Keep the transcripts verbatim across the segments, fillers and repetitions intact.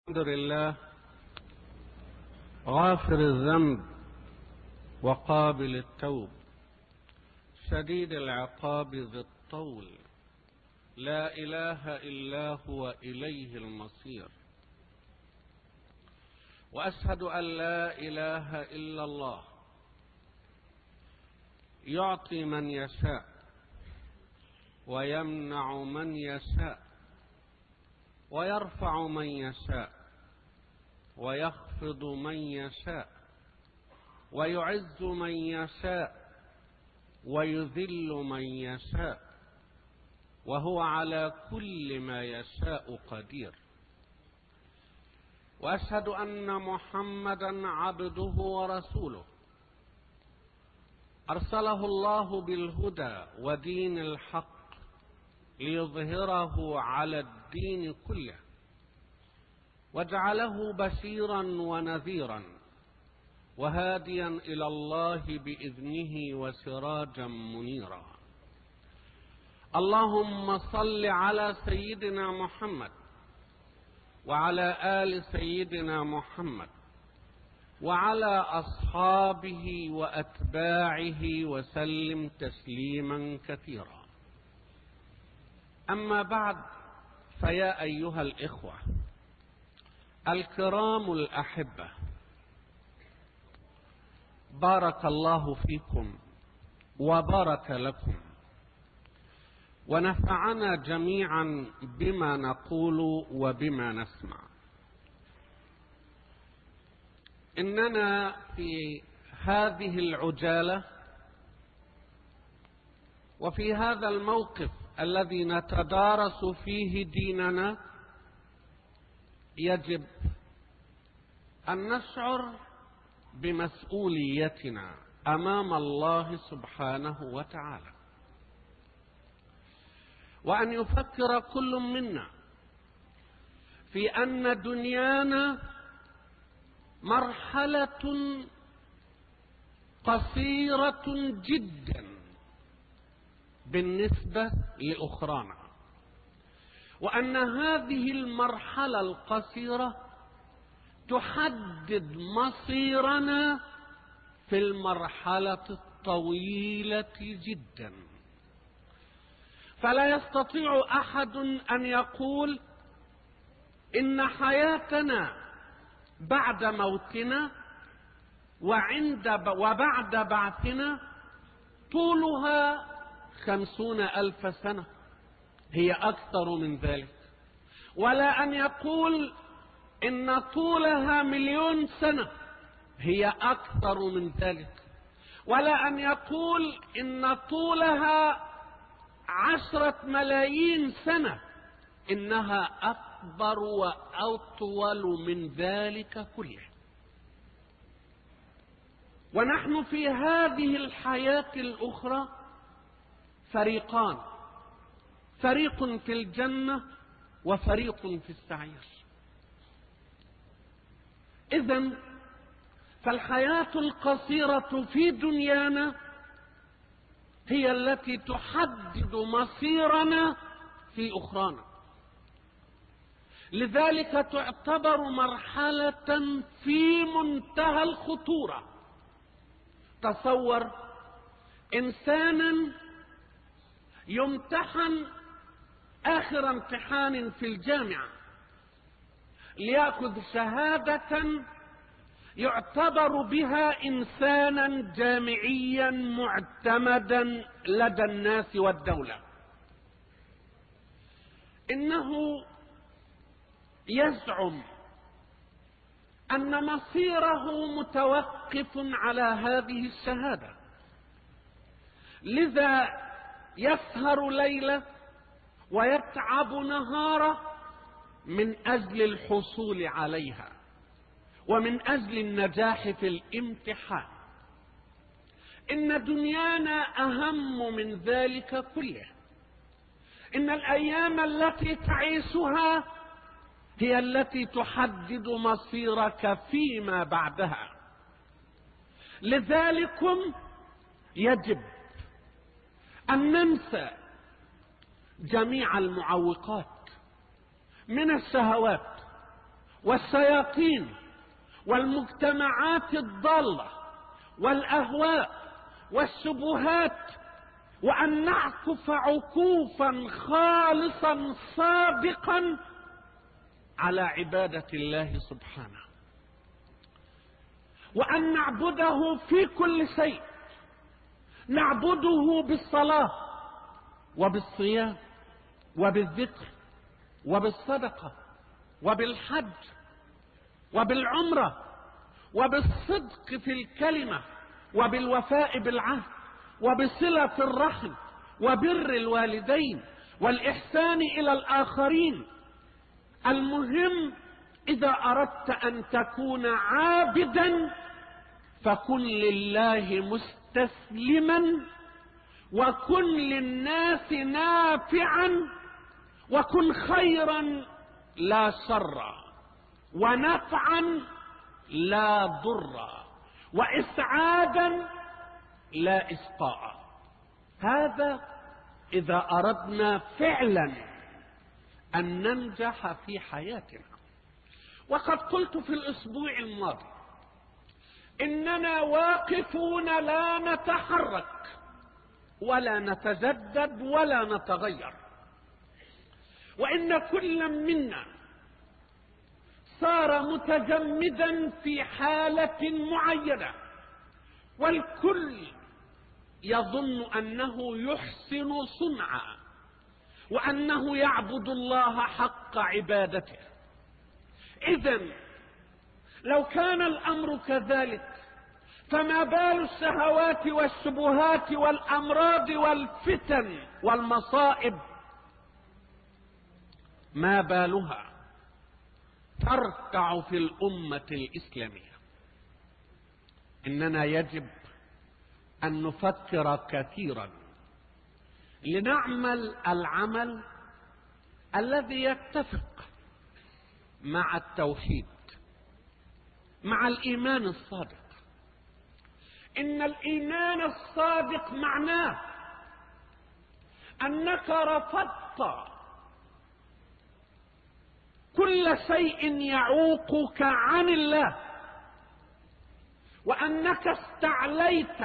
الحمد لله غافر الذنب وقابل التوب شديد العقاب ذي الطول، لا إله إلا هو إليه المصير. وأشهد أن لا إله إلا الله يعطي من يشاء ويمنع من يشاء ويرفع من يشاء ويخفض من يشاء ويعز من يشاء ويذل من يشاء، وهو على كل ما يشاء قدير. وأشهد أن محمدا عبده ورسوله أرسله الله بالهدى ودين الحق ليظهره على الدين كله، وجعله بشيرا ونذيرا وهاديا إلى الله بإذنه وسراجا منيرا. اللهم صل على سيدنا محمد وعلى آل سيدنا محمد وعلى أصحابه وأتباعه وسلم تسليما كثيرا. أما بعد، فيا أيها الإخوة الكرام الأحبة، بارك الله فيكم وبارك لكم، ونفعنا جميعا بما نقول وبما نسمع. إننا في هذه العجالة وفي هذا الموقف الذي نتدارس فيه ديننا يجب أن نشعر بمسؤوليتنا أمام الله سبحانه وتعالى، وأن يفكر كل منا في أن دنيانا مرحلة قصيرة جدا بالنسبة لأخرانا، وأن هذه المرحلة القصيرة تحدد مصيرنا في المرحلة الطويلة جدا. فلا يستطيع أحد أن يقول إن حياتنا بعد موتنا وعند وبعد بعثنا طولها خمسون ألف سنة، هي أكثر من ذلك. ولا أن يقول إن طولها مليون سنة، هي أكثر من ذلك. ولا أن يقول إن طولها عشرة ملايين سنة، إنها أكبر وأطول من ذلك كله. ونحن في هذه الحياة الأخرى فريقان، فريق في الجنة وفريق في السعير. إذن فالحياة القصيرة في دنيانا هي التي تحدد مصيرنا في أخرانا، لذلك تعتبر مرحلة في منتهى الخطورة. تصور إنسانا يمتحن آخر امتحان في الجامعة ليأخذ شهادة يعتبر بها إنسانا جامعيا معتمدا لدى الناس والدولة. إنه يزعم أن مصيره متوقف على هذه الشهادة، لذا يسهر ليلة ويتعب نهارا من أجل الحصول عليها ومن أجل النجاح في الامتحان. إن دنيانا أهم من ذلك كله. إن الأيام التي تعيشها هي التي تحدد مصيرك فيما بعدها. لذلكم يجب أن ننسى جميع المعوقات من الشهوات والشياطين والمجتمعات الضالة والأهواء والشبهات، وأن نعكف عكوفا خالصا صادقا على عبادة الله سبحانه، وأن نعبده في كل شيء، نعبده بالصلاة وبالصيام وبالذكر وبالصدقة وبالحج وبالعمرة وبالصدق في الكلمة وبالوفاء بالعهد وبصلة الرحم وبر الوالدين والإحسان إلى الآخرين. المهم إذا أردت أن تكون عابدا فكن لله مستسلما، وكن للناس نافعا، وكن خيرا لا شرا، ونفعا لا ضرا، وإسعادا لا إشقاء. هذا إذا أردنا فعلا أن ننجح في حياتنا. وقد قلت في الأسبوع الماضي إننا واقفون لا نتحرك ولا نتجدد ولا نتغير، وإن كل منا صار متجمدا في حالة معينة، والكل يظن أنه يحسن صنعا وأنه يعبد الله حق عبادته. إذن لو كان الأمر كذلك فما بال الشهوات والشبهات والأمراض والفتن والمصائب؟ ما بالها تركع في الأمة الإسلامية؟ إننا يجب أن نفكر كثيرا لنعمل العمل الذي يتفق مع التوحيد، مع الإيمان الصادق. إن الإيمان الصادق معناه أنك رفضت كل شيء يعوقك عن الله، وأنك استعليت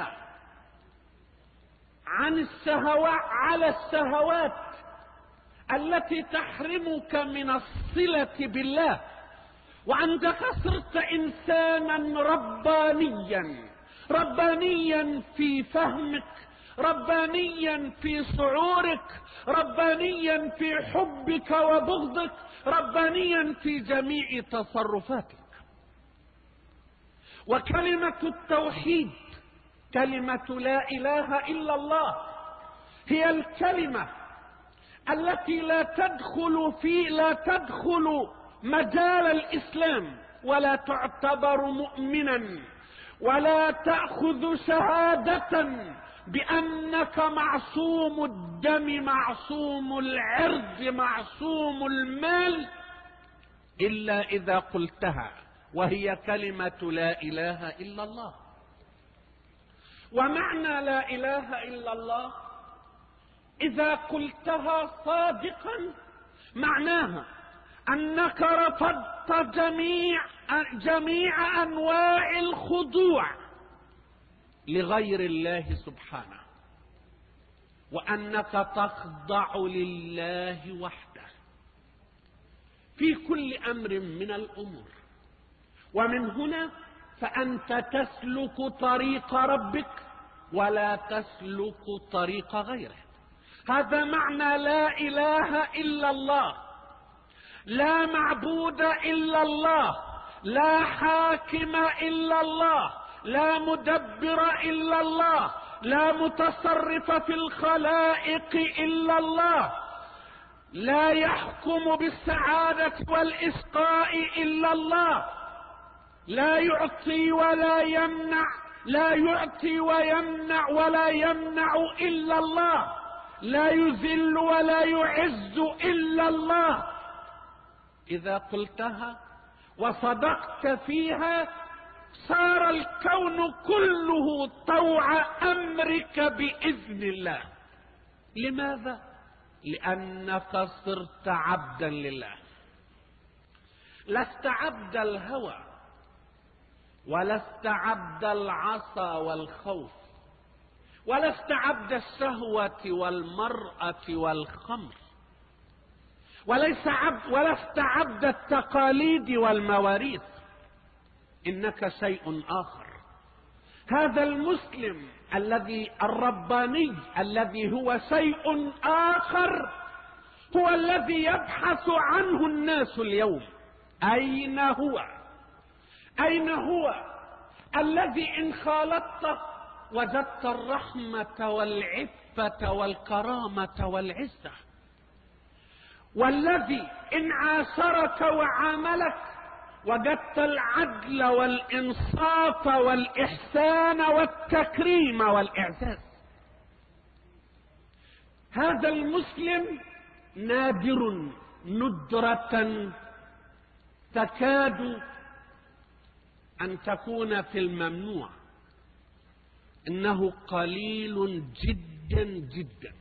عن الشهوات على الشهوات التي تحرمك من الصلة بالله، وأنك صرت إنسانا ربانيا، ربانيا في فهمك، ربانيا في شعورك، ربانيا في حبك وبغضك، ربانيا في جميع تصرفاتك. وكلمة التوحيد، كلمة لا إله إلا الله، هي الكلمة التي لا تدخل في لا تدخل مجال الإسلام، ولا تعتبر مؤمنا، ولا تأخذ شهادة بأنك معصوم الدم، معصوم العرض، معصوم المال، إلا إذا قلتها، وهي كلمة لا إله إلا الله. ومعنى لا إله إلا الله إذا قلتها صادقا معناها أنك رفضت جميع جميع أنواع الخضوع لغير الله سبحانه، وأنك تخضع لله وحده في كل أمر من الأمور. ومن هنا فأنت تسلك طريق ربك ولا تسلك طريق غيره. هذا معنى لا إله إلا الله، لا معبود إلا الله، لا حاكم إلا الله، لا مدبر إلا الله، لا متصرف في الخلائق إلا الله، لا يحكم بالسعادة والإشقاء إلا الله، لا يعطي ولا يمنع، لا يعطي ويمنع ولا يمنع إلا الله، لا يذل ولا يعز إلا الله. إذا قلتها وصدقت فيها صار الكون كله طوع أمرك بإذن الله. لماذا؟ لأنك صرت عبدا لله. لست عبد الهوى، ولست عبد العصا والخوف، ولست عبد الشهوة والمرأة والخمر، وليس عبد ولست عبد التقاليد والمواريث. إنك شيء آخر. هذا المسلم الذي الرباني الذي هو شيء آخر هو الذي يبحث عنه الناس اليوم. أين هو؟ أين هو الذي إن خالطته وجدت الرحمة والعفة والكرامة والعزة، والذي إن عاشرك وعاملك وجدت العدل والإنصاف والإحسان والتكريم والإعزاز. هذا المسلم نادر ندرة تكاد أن تكون في الممنوع. إنه قليل جدا جدا.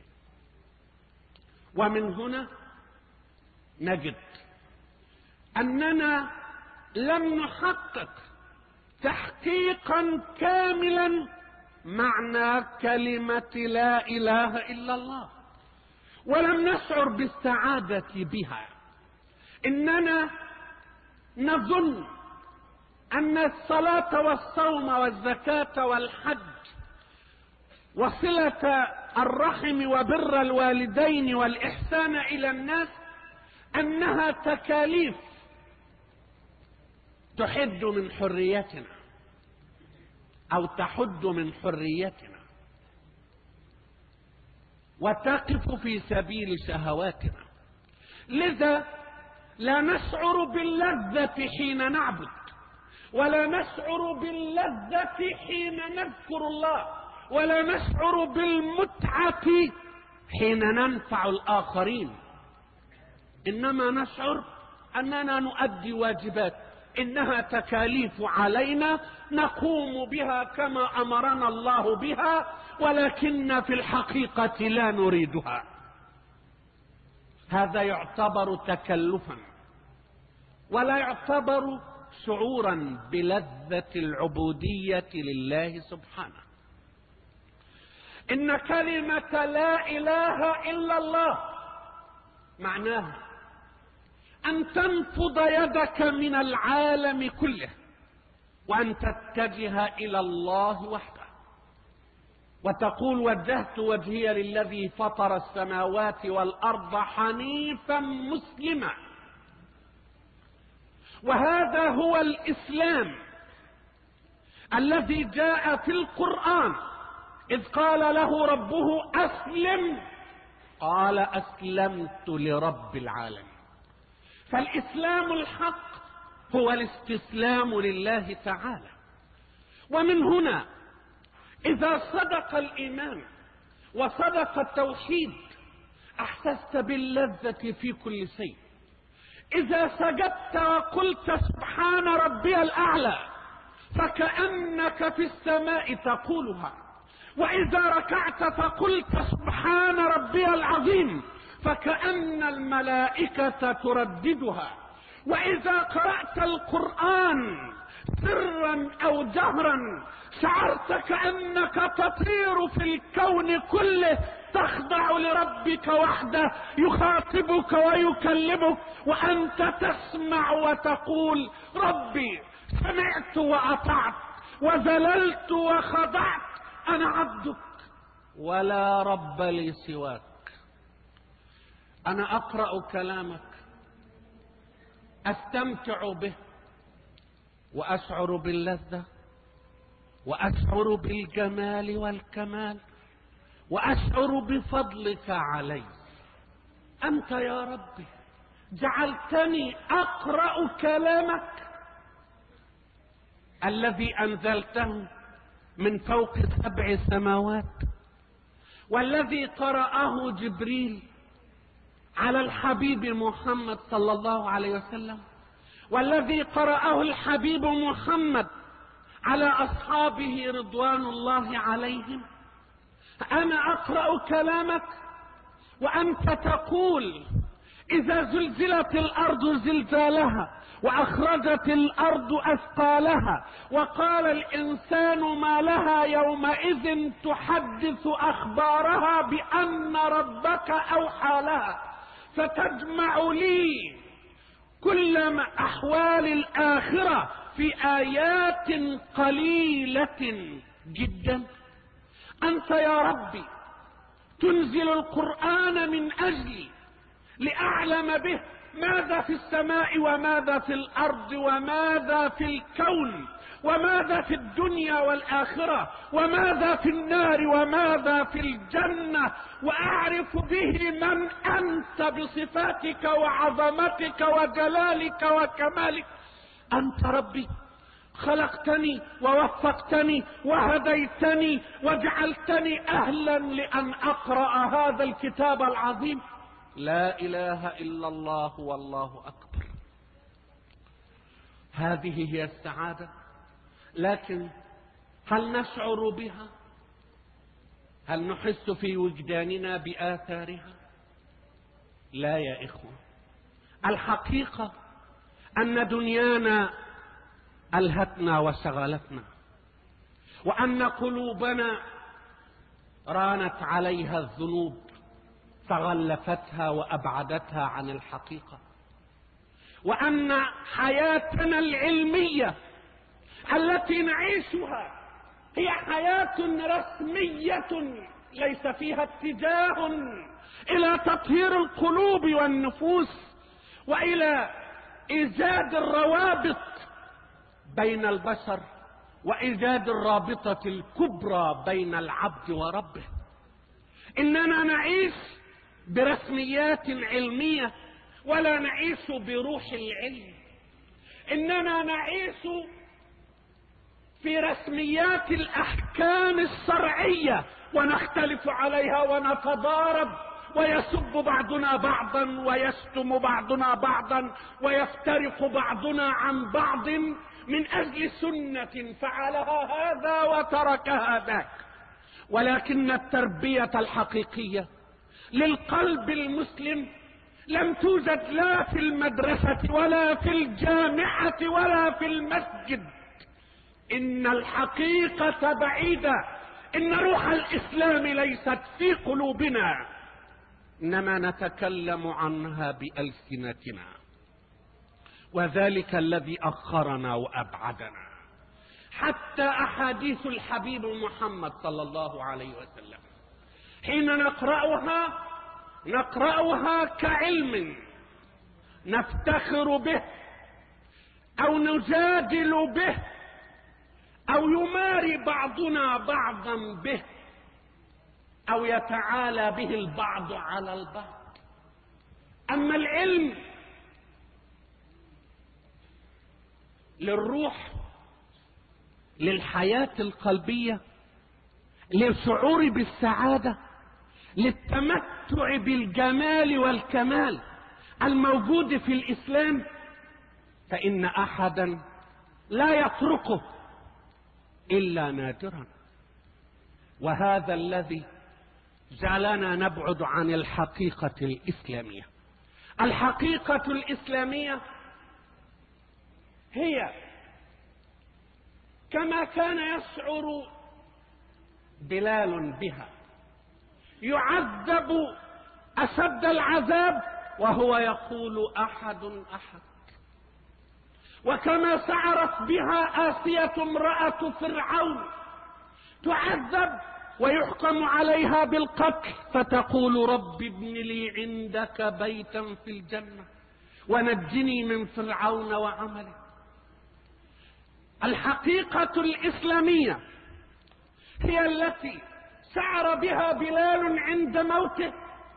ومن هنا نجد أننا لم نحقق تحقيقا كاملا معنى كلمة لا إله إلا الله، ولم نشعر بالسعادة بها. إننا نظن أن الصلاة والصوم والزكاة والحج وصلة الرحم وبر الوالدين والإحسان إلى الناس أنها تكاليف تحد من حريتنا أو تحد من حريتنا وتقف في سبيل شهواتنا. لذا لا نشعر باللذة حين نعبد، ولا نشعر باللذة حين نذكر الله، ولا نشعر بالمتعة حين ننفع الآخرين. إنما نشعر أننا نؤدي واجبات إنها تكاليف علينا نقوم بها كما أمرنا الله بها، ولكن في الحقيقة لا نريدها. هذا يعتبر تكلفا، ولا يعتبر شعورا بلذة العبودية لله سبحانه. إن كلمة لا إله إلا الله معناها أن تنفض يدك من العالم كله وأن تتجه إلى الله وحده وتقول وجهت وجهي للذي فطر السماوات والأرض حنيفا مسلما. وهذا هو الإسلام الذي جاء في القرآن إذ قال له ربه أسلم قال أسلمت لرب العالمين. فالإسلام الحق هو الاستسلام لله تعالى. ومن هنا إذا صدق الإيمان وصدق التوحيد أحسست باللذة في كل شيء. إذا سجدت وقلت سبحان ربي الأعلى فكأنك في السماء تقولها، وإذا ركعت فقلت سبحان ربي العظيم فكأن الملائكة ترددها، وإذا قرأت القرآن سرا أو جهرا شعرت كأنك تطير في الكون كله تخضع لربك وحده يخاطبك ويكلمك وأنت تسمع وتقول ربي سمعت وأطعت وذللت وخضعت أنا عبدك ولا رب لي سواك. أنا أقرأ كلامك أستمتع به وأشعر باللذة وأشعر بالجمال والكمال وأشعر بفضلك علي. أنت يا ربي جعلتني أقرأ كلامك الذي أنزلته من فوق سبع سماوات، والذي قرأه جبريل على الحبيب محمد صلى الله عليه وسلم، والذي قرأه الحبيب محمد على أصحابه رضوان الله عليهم. أنا أقرأ كلامك وأنت تقول إذا زلزلت الأرض زلزالها وأخرجت الأرض أثقالها وقال الإنسان ما لها يومئذ تحدث أخبارها بأن ربك أوحى لها، فتجمع لي كل أحوال الآخرة في آيات قليلة جدا. أنت يا ربي تنزل القرآن من أجلي لأعلم به ماذا في السماء وماذا في الأرض وماذا في الكون وماذا في الدنيا والآخرة وماذا في النار وماذا في الجنة، وأعرف به من أنت بصفاتك وعظمتك وجلالك وكمالك. أنت ربي خلقتني ووفقتني وهديتني وجعلتني أهلا لأن أقرأ هذا الكتاب العظيم. لا إله إلا الله والله أكبر. هذه هي السعادة، لكن هل نشعر بها؟ هل نحس في وجداننا بآثارها؟ لا يا إخوة. الحقيقة أن دنيانا ألهتنا وشغلتنا، وأن قلوبنا رانت عليها الذنوب فغلفتها وأبعدتها عن الحقيقة، وأن حياتنا العلمية التي نعيشها هي حياة رسمية ليس فيها اتجاه إلى تطهير القلوب والنفوس وإلى إيجاد الروابط بين البشر وإيجاد الرابطة الكبرى بين العبد وربه. إننا نعيش برسميات علمية ولا نعيش بروح العلم. إننا نعيش في رسميات الأحكام الشرعية ونختلف عليها ونتضارب، ويسب بعضنا بعضا ويشتم بعضنا بعضا ويفترق بعضنا عن بعض من أجل سنة فعلها هذا وتركها ذاك. ولكن التربية الحقيقية للقلب المسلم لم توجد لا في المدرسة ولا في الجامعة ولا في المسجد. إن الحقيقة بعيدة، إن روح الإسلام ليست في قلوبنا، إنما نتكلم عنها بألسنتنا، وذلك الذي أخرنا وأبعدنا. حتى أحاديث الحبيب محمد صلى الله عليه وسلم حين نقرأها نقرأها كعلم نفتخر به أو نجادل به أو يماري بعضنا بعضا به أو يتعالى به البعض على البعض. أما العلم للروح، للحياة القلبية، للشعور بالسعادة، للتمتع بالجمال والكمال الموجود في الإسلام، فإن أحدا لا يتركه إلا نادرا. وهذا الذي جعلنا نبعد عن الحقيقة الإسلامية. الحقيقة الإسلامية هي كما كان يشعر بلال بها، يعذب أشد العذاب وهو يقول أحد أحد، وكما شعرت بها آسية امرأة فرعون تعذب ويحكم عليها بالقتل فتقول رب ابن لي عندك بيتا في الجنة ونجني من فرعون وعمله. الحقيقة الإسلامية هي التي شعر بها بلال عند موته،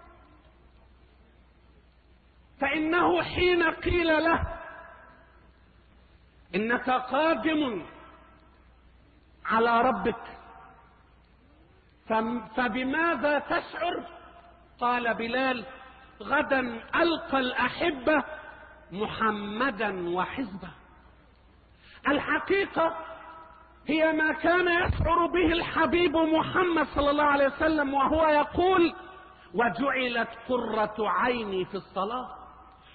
فإنه حين قيل له إنك قادم على ربك فبماذا تشعر؟ قال بلال غدا ألقى الأحبة محمدا وحزبه. الحقيقة هي ما كان يشعر به الحبيب محمد صلى الله عليه وسلم وهو يقول وجعلت قرة عيني في الصلاة.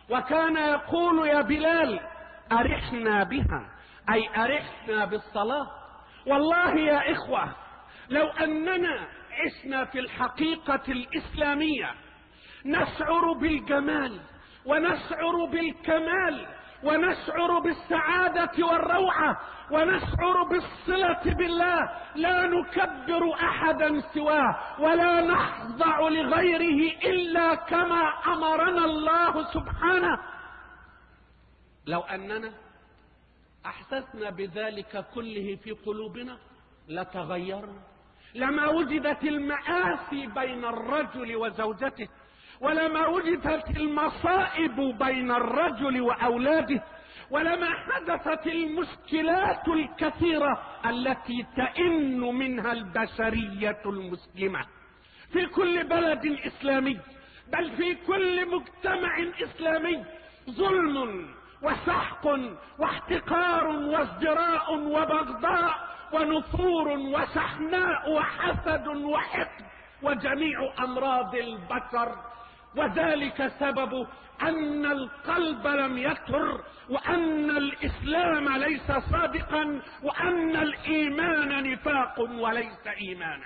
وكان يقول يا بلال أرحنا بها، أي أرحنا بالصلاة. والله يا إخوة لو أننا عشنا في الحقيقة الإسلامية نشعر بالجمال ونشعر بالكمال ونشعر بالسعادة والروعة ونشعر بالصلة بالله، لا نكبر أحدا سواه ولا نخضع لغيره إلا كما أمرنا الله سبحانه. لو أننا أحسسنا بذلك كله في قلوبنا لتغيرنا، لما وجدت المآسي بين الرجل وزوجته، ولما وجدت المصائب بين الرجل وأولاده، ولما حدثت المشكلات الكثيرة التي تئن منها البشرية المسلمة في كل بلد إسلامي، بل في كل مجتمع إسلامي. ظلم وسحق واحتقار وازدراء وبغضاء ونفور وشحناء وحسد وحقد وجميع أمراض البشر، وذلك سبب أن القلب لم يطهر، وأن الإسلام ليس صادقا، وأن الإيمان نفاق وليس إيمانا.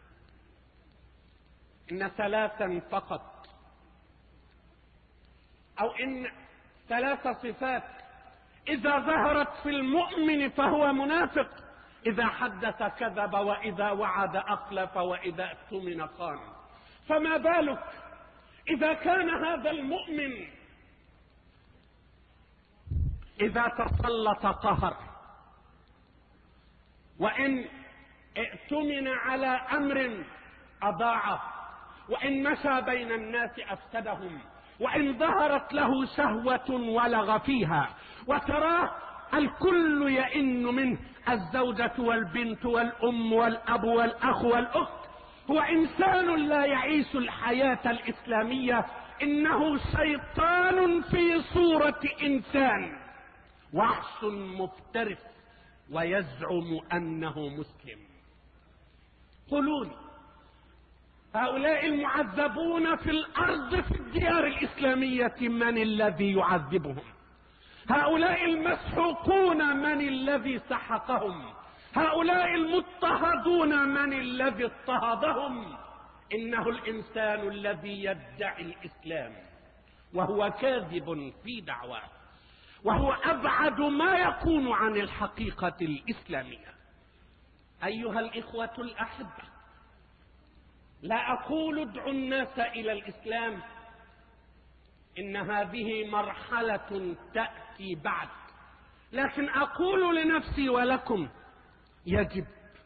إن ثلاثا فقط، أو إن ثلاث صفات إذا ظهرت في المؤمن فهو منافق: إذا حدث كذب، وإذا وعد أخلف، وإذا اؤتمن خان. فما بالك إذا كان هذا المؤمن إذا تسلط قهر، وإن ائتمن على أمر أضاعه، وإن مشى بين الناس أفسدهم، وإن ظهرت له شهوة ولغ فيها، وتراه الكل يئن منه، الزوجة والبنت والأم والأب والأخ والأخت. هو إنسان لا يعيش الحياة الإسلامية، إنه شيطان في صورة إنسان، وحش مفترس ويزعم أنه مسلم. قولون هؤلاء المعذبون في الأرض في الديار الإسلامية من الذي يعذبهم؟ هؤلاء المسحوقون من الذي سحقهم؟ هؤلاء المضطهدون من الذي اضطهدهم؟ إنه الإنسان الذي يدعي الإسلام وهو كاذب في دعواه، وهو أبعد ما يكون عن الحقيقة الإسلامية. أيها الإخوة الأحبة، لا أقول ادعوا الناس إلى الإسلام، إن هذه مرحلة تأتي بعد، لكن أقول لنفسي ولكم يجب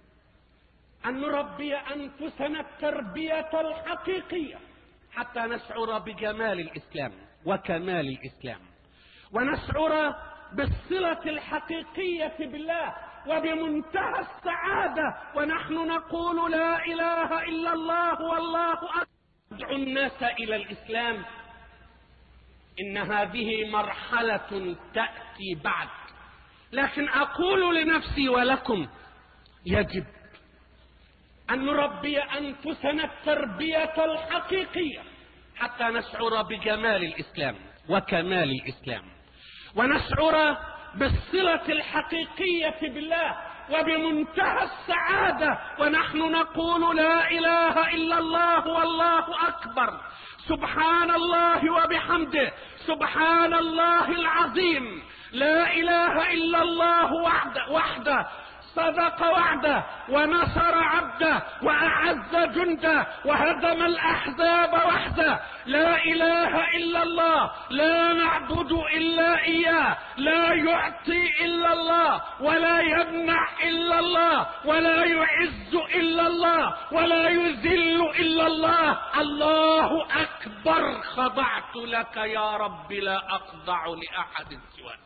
أن نربي أنفسنا التربية الحقيقية حتى نشعر بجمال الإسلام وكمال الإسلام، ونشعر بالصلة الحقيقية بالله وبمنتهى السعادة ونحن نقول لا إله إلا الله والله أكبر. ادعوا الناس إلى الإسلام، إن هذه مرحلة تأتي بعد، لكن أقول لنفسي ولكم يجب أن نربي أنفسنا التربية الحقيقية حتى نشعر بجمال الإسلام وكمال الإسلام، ونشعر بالصلة الحقيقية بالله وبمنتهى السعادة ونحن نقول لا إله إلا الله والله أكبر، سبحان الله وبحمده، سبحان الله العظيم، لا إله إلا الله وحده, وحده صدق وعده ونصر عبده وأعز جنده وهدم الأحزاب وحده، لا إله إلا الله، لا نعبد إلا إياه، لا يعطي إلا الله ولا يمنع إلا الله ولا يعز إلا الله ولا يذل إلا الله. الله أكبر، خضعت لك يا رب لا أخضع لأحد سواك.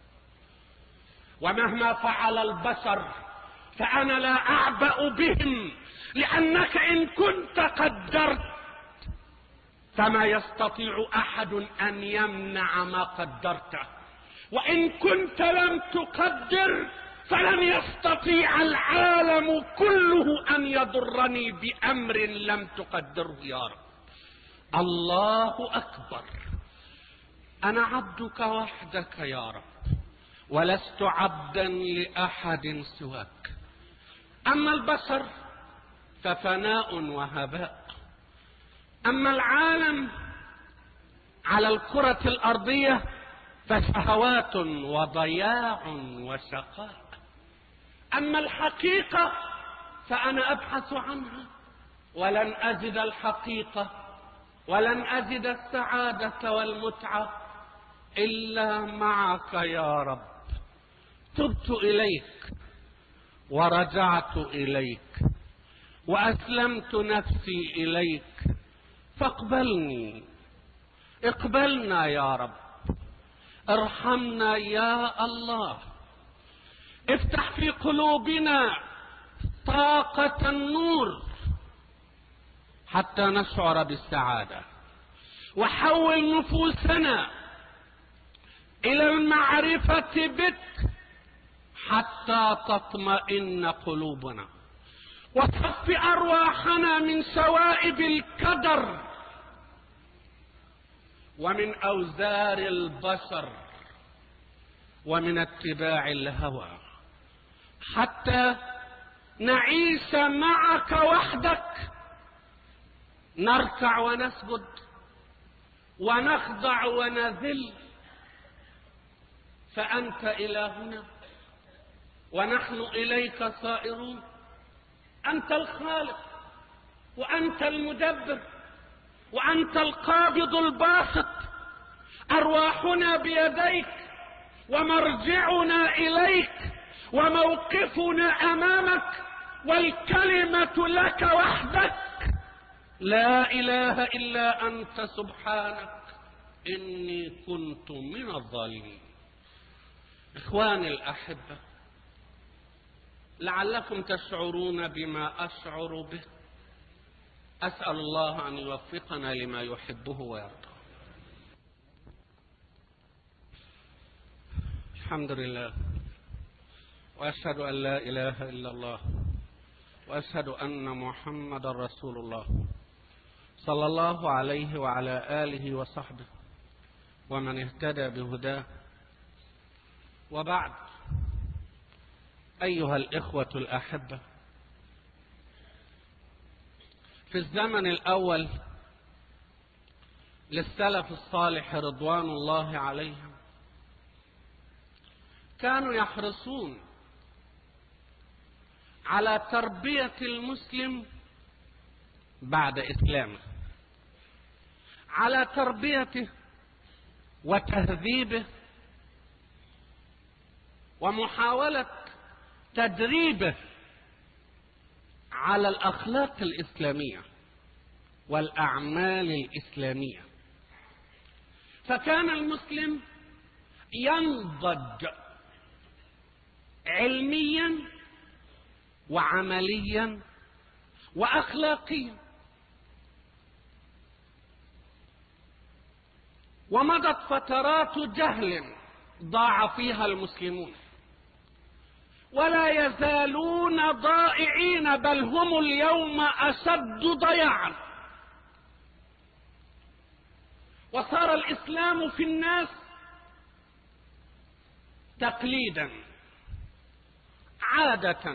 ومهما فعل البشر فأنا لا أعبأ بهم، لأنك إن كنت قدرت فما يستطيع أحد أن يمنع ما قدرته، وإن كنت لم تقدر فلن يستطيع العالم كله أن يضرني بأمر لم تقدره يا رب. الله أكبر. أنا عبدك وحدك يا رب، ولست عبدا لأحد سواك. أما البشر ففناء وهباء، أما العالم على الكرة الأرضية فشهوات وضياع وشقاء. أما الحقيقة فأنا أبحث عنها ولن أجد الحقيقة ولن أجد السعادة والمتعة إلا معك يا رب. تبت إليك ورجعت إليك وأسلمت نفسي إليك، فاقبلني، اقبلنا يا رب، ارحمنا يا الله. افتح في قلوبنا طاقة النور حتى نشعر بالسعادة، وحول نفوسنا إلى المعرفة بك حتى تطمئن قلوبنا، وصف أرواحنا من شوائب الكدر ومن أوزار البشر ومن اتباع الهوى، حتى نعيش معك وحدك، نركع ونسجد ونخضع ونذل، فأنت إلهنا ونحن إليك صائرون. أنت الخالق وأنت المدبر وأنت القابض الباسط، أرواحنا بيديك ومرجعنا إليك وموقفنا أمامك، والكلمة لك وحدك، لا إله إلا أنت سبحانك إني كنت من الظالمين. إخواني الأحبة، لعلكم تشعرون بما أشعر به. أسأل الله أن يوفقنا لما يحبه ويرضى. الحمد لله، وأشهد أن لا إله إلا الله، وأشهد أن محمد رسول الله صلى الله عليه وعلى آله وصحبه ومن اهتدى بهداه. وبعد، أيها الإخوة الأحبة، في الزمن الأول للسلف الصالح رضوان الله عليهم كانوا يحرصون على تربية المسلم بعد إسلامه، على تربيته وتهذيبه ومحاولة تدريبه على الأخلاق الإسلامية والأعمال الإسلامية. فكان المسلم ينضج علميا وعمليا وأخلاقيا. ومضت فترات جهل ضاع فيها المسلمون، ولا يزالون ضائعين، بل هم اليوم أشد ضياعا. وصار الإسلام في الناس تقليدا، عادة،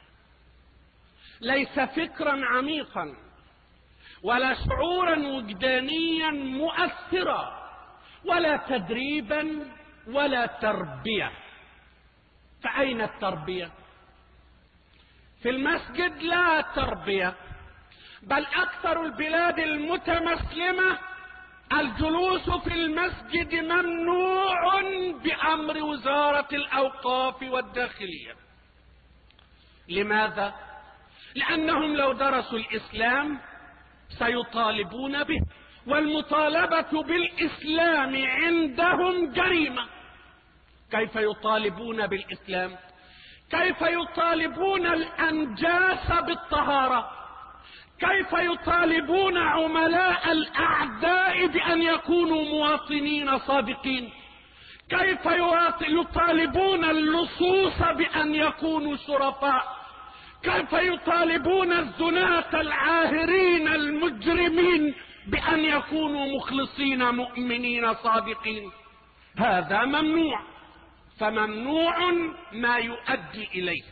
ليس فكرا عميقا ولا شعورا وجدانيا مؤثرا ولا تدريبا ولا تربية. فأين التربية؟ في المسجد لا تربية، بل أكثر البلاد المتمسلمة الجلوس في المسجد ممنوع بأمر وزارة الأوقاف والداخلية. لماذا؟ لأنهم لو درسوا الإسلام سيطالبون به، والمطالبة بالإسلام عندهم جريمة. كيف يطالبون بالإسلام؟ كيف يطالبون الأنجاس بالطهارة؟ كيف يطالبون عملاء الأعداء بأن يكونوا مواطنين صادقين؟ كيف يطالبون اللصوص بأن يكونوا شرفاء؟ كيف يطالبون الزناة العاهرين المجرمين بأن يكونوا مخلصين مؤمنين صادقين، هذا ممنوع. فممنوع ما يؤدي إليه.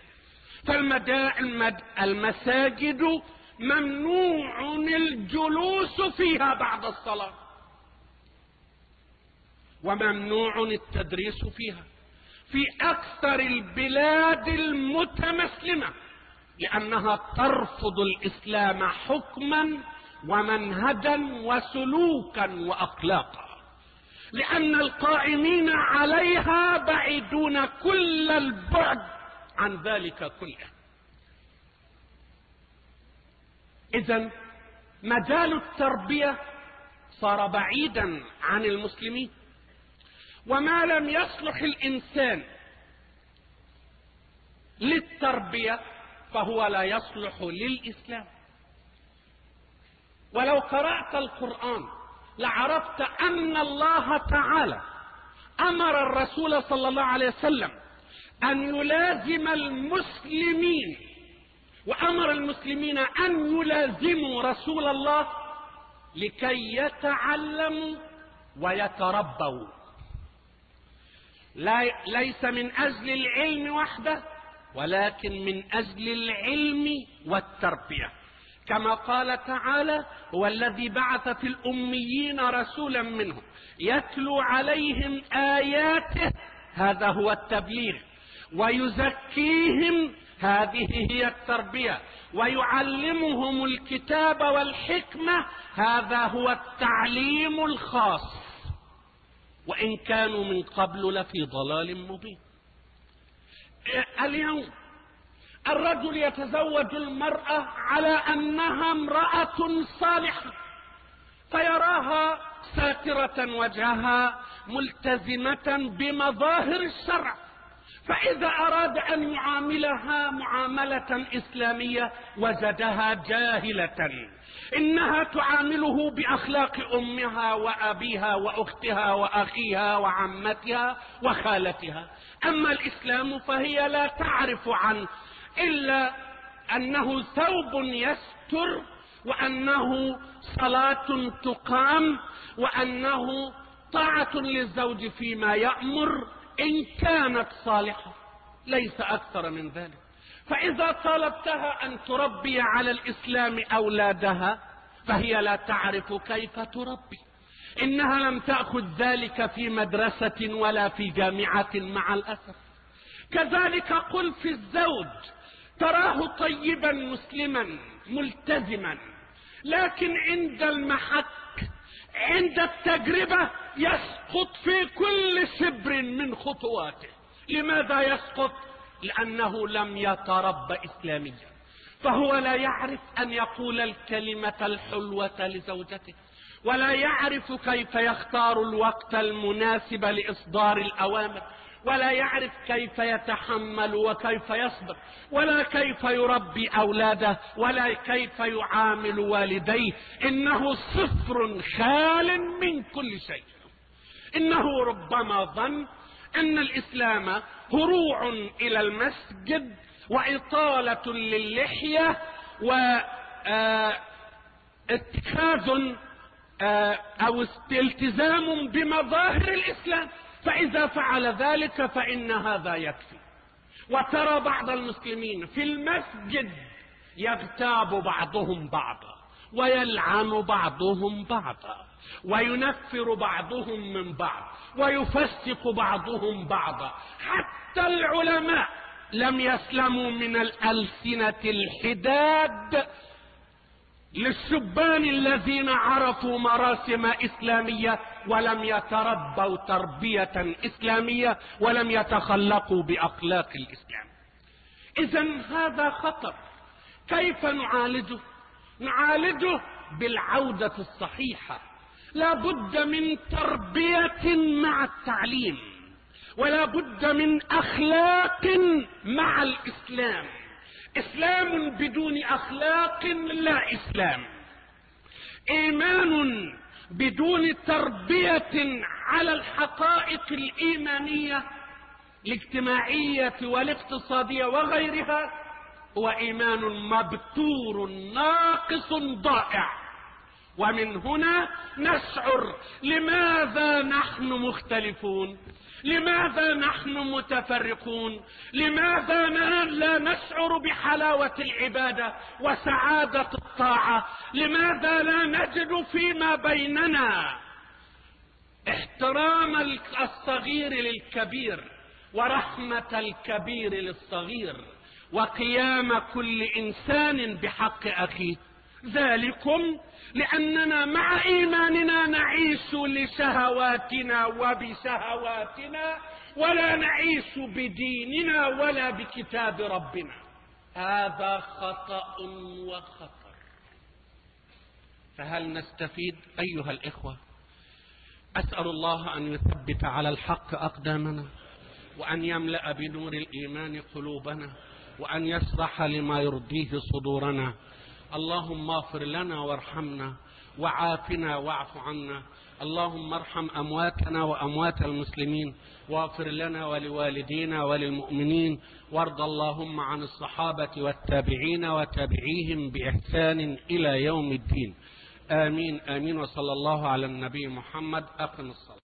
فالمساجد ممنوع الجلوس فيها بعد الصلاة، وممنوع التدريس فيها في أكثر البلاد المتمسلمة، لأنها ترفض الإسلام حكما ومنهجا وسلوكا وأخلاقا، لأن القائمين عليها بعيدون كل البعد عن ذلك كله. إذن مجال التربية صار بعيدا عن المسلمين، وما لم يصلح الإنسان للتربية فهو لا يصلح للإسلام. ولو قرأت القرآن لعرفت أن الله تعالى أمر الرسول صلى الله عليه وسلم أن يلازم المسلمين، وأمر المسلمين أن يلازموا رسول الله لكي يتعلموا ويتربوا، لا ليس من أجل العلم وحده، ولكن من أجل العلم والتربية. كما قال تعالى: هو الذي بعث في الأميين رسولا منهم يتلو عليهم آياته، هذا هو التبليغ، ويزكيهم، هذه هي التربية، ويعلمهم الكتاب والحكمة، هذا هو التعليم الخاص، وإن كانوا من قبل لفي ضلال مبين. اليوم الرجل يتزوج المرأة على أنها امرأة صالحة، فيراها ساترة وجهها ملتزمة بمظاهر الشرع، فإذا أراد أن يعاملها معاملة إسلامية وجدها جاهلة، إنها تعامله بأخلاق أمها وأبيها وأختها وأخيها وعمتها وخالتها. أما الإسلام فهي لا تعرف عنه إلا أنه ثوب يستر، وأنه صلاة تقام، وأنه طاعة للزوج فيما يأمر إن كانت صالحة، ليس أكثر من ذلك. فإذا طلبتها أن تربي على الإسلام أولادها فهي لا تعرف كيف تربي، إنها لم تأخذ ذلك في مدرسة ولا في جامعة مع الأسف. كذلك قل في الزوج، تراه طيبا مسلما ملتزما، لكن عند المحك، عند التجربة، يسقط في كل شبر من خطواته. لماذا يسقط؟ لأنه لم يتربى إسلاميا، فهو لا يعرف أن يقول الكلمة الحلوة لزوجته، ولا يعرف كيف يختار الوقت المناسب لإصدار الأوامر، ولا يعرف كيف يتحمل وكيف يصبر، ولا كيف يربي أولاده، ولا كيف يعامل والديه. إنه صفر خال من كل شيء. إنه ربما ظن أن الإسلام هروع إلى المسجد وإطالة للحية واتخاذ أو التزام بمظاهر الإسلام، فإذا فعل ذلك فإن هذا يكفي. وترى بعض المسلمين في المسجد يغتاب بعضهم بعضا، ويلعن بعضهم بعضا، وينفر بعضهم من بعض، ويفسق بعضهم بعضا. حتى العلماء لم يسلموا من الألسنة الحداد للشبان الذين عرفوا مراسم إسلامية ولم يتربوا تربية إسلامية ولم يتخلقوا بأخلاق الإسلام. إذن هذا خطر. كيف نعالجه؟ نعالجه بالعودة الصحيحة. لا بد من تربية مع التعليم، ولا بد من أخلاق مع الإسلام. إسلام بدون أخلاق لا إسلام. إيمان بدون تربية على الحقائق الإيمانية الاجتماعية والاقتصادية وغيرها هو إيمان مبتور ناقص ضائع. ومن هنا نشعر لماذا نحن مختلفون، لماذا نحن متفرقون، لماذا لا نشعر بحلاوة العبادة وسعادة الطاعة، لماذا لا نجد فيما بيننا احترام الصغير للكبير ورحمة الكبير للصغير وقيام كل إنسان بحق أخيه. ذلكم لأننا مع إيماننا نعيش لشهواتنا وبشهواتنا ولا نعيش بديننا ولا بكتاب ربنا. هذا خطأ وخطر. فهل نستفيد أيها الإخوة؟ أسأل الله أن يثبت على الحق أقدامنا، وأن يملأ بنور الإيمان قلوبنا، وأن يشرح لما يرضيه صدورنا. اللهم اغفر لنا وارحمنا وعافنا واعف عنا. اللهم ارحم أمواتنا وأموات المسلمين، واغفر لنا ولوالدينا وللمؤمنين، وارض اللهم عن الصحابة والتابعين وتابعيهم بإحسان إلى يوم الدين. آمين آمين. وصلى الله على النبي محمد. أقم الصلاة.